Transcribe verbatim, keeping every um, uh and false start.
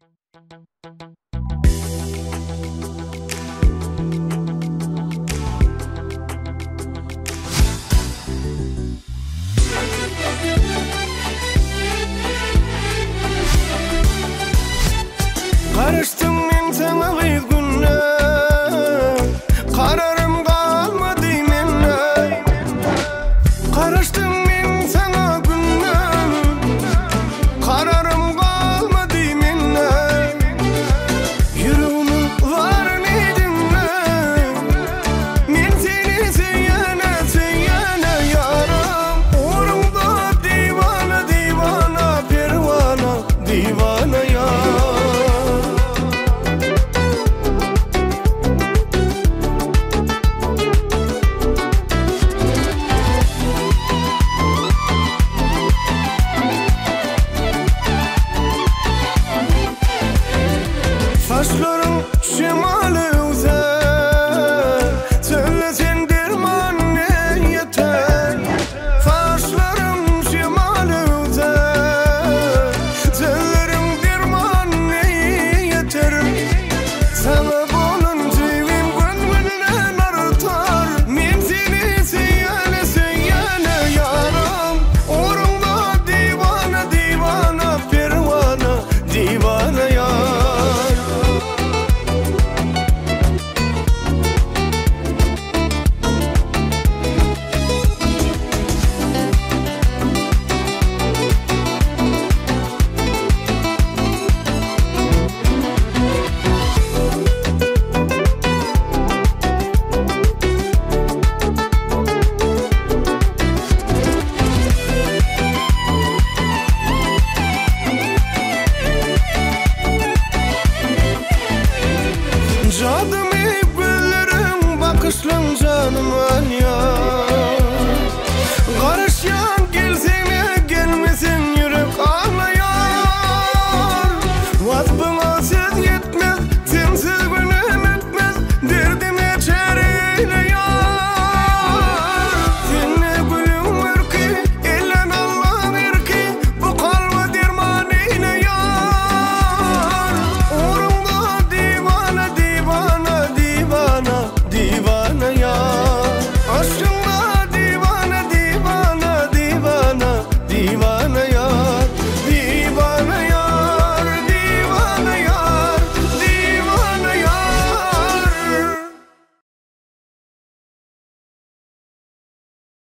Karıştım ben sana bir günle, kararım kalmadı minne. Karıştım ben sana günle, kararım kalmadı minne. Yüreğimin var ne dinle, men seni sevene sevene yaram. Uğrumda divana divana pervana divana ya. Saçlar